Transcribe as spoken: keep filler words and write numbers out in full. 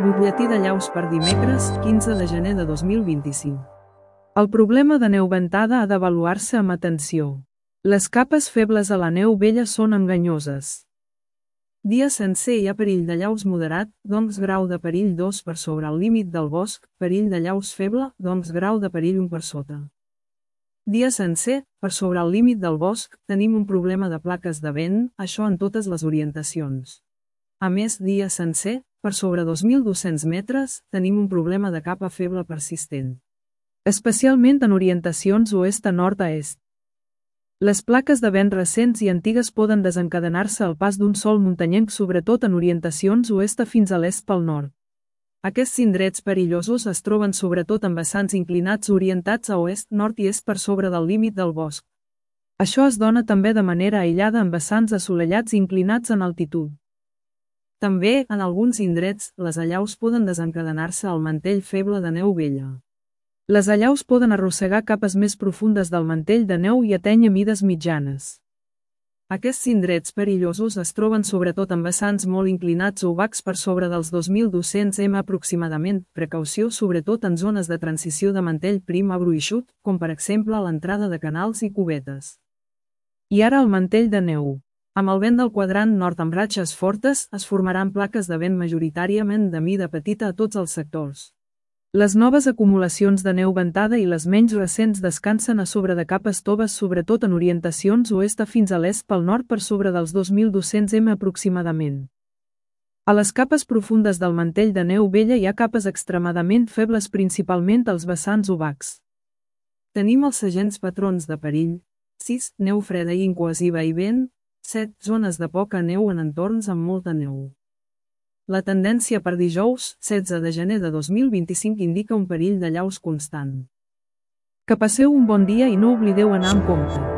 Butlletí de llaus per dimecres, quinze de gener de dos mil vint-i-cinc. El problema de neu ventada ha d'avaluar-se amb atenció. Les capes febles a la neu vella són enganyoses. Dia sencer hi ha perill de llaus moderat, doncs grau de perill dos per sobre el límit del bosc, perill de llaus feble, doncs grau de perill un per sota. Dia sencer, per sobre el límit del bosc, tenim un problema de plaques de vent, això en totes les orientacions. A més, dia sencer, per sobre dos mil dos-cents metres, tenim un problema de capa feble persistent. Especialment en orientacions oest a nord a est. Les plaques de vent recents i antigues poden desencadenar-se al pas d'un sol muntanyenc sobretot en orientacions oest a fins a l'est pel nord. Aquests indrets perillosos es troben sobretot en vessants inclinats orientats a oest, nord i est per sobre del límit del bosc. Això es dona també de manera aïllada en vessants assolellats i inclinats en altitud. També, en alguns indrets, les allaus poden desencadenar-se al mantell feble de neu vella. Les allaus poden arrossegar capes més profundes del mantell de neu i atènyer mides mitjanes. Aquests indrets perillosos es troben sobretot en vessants molt inclinats o obacs per sobre dels dos mil dos-cents metres aproximadament, precaució sobretot en zones de transició de mantell prim a gruixut, com per exemple a l'entrada de canals i cubetes. I ara el mantell de neu. Amb el vent del quadrant nord amb ratxes fortes, es formaran plaques de vent majoritàriament de mida petita a tots els sectors. Les noves acumulacions de neu ventada i les menys recents descansen a sobre de capes toves sobretot en orientacions oest a fins a l'est pel nord per sobre dels dos mil dos-cents metres aproximadament. A les capes profundes del mantell de neu vella hi ha capes extremadament febles principalment als vessants obacs. Tenim els següents patrons de perill. sis. Neu freda i incohesiva i vent. set. Zones de poca neu en entorns amb molta neu. La tendència per dijous, setze de gener de dos mil vint-i-cinc indica un perill de llaus constant. Que passeu un bon dia i no oblideu anar amb compte.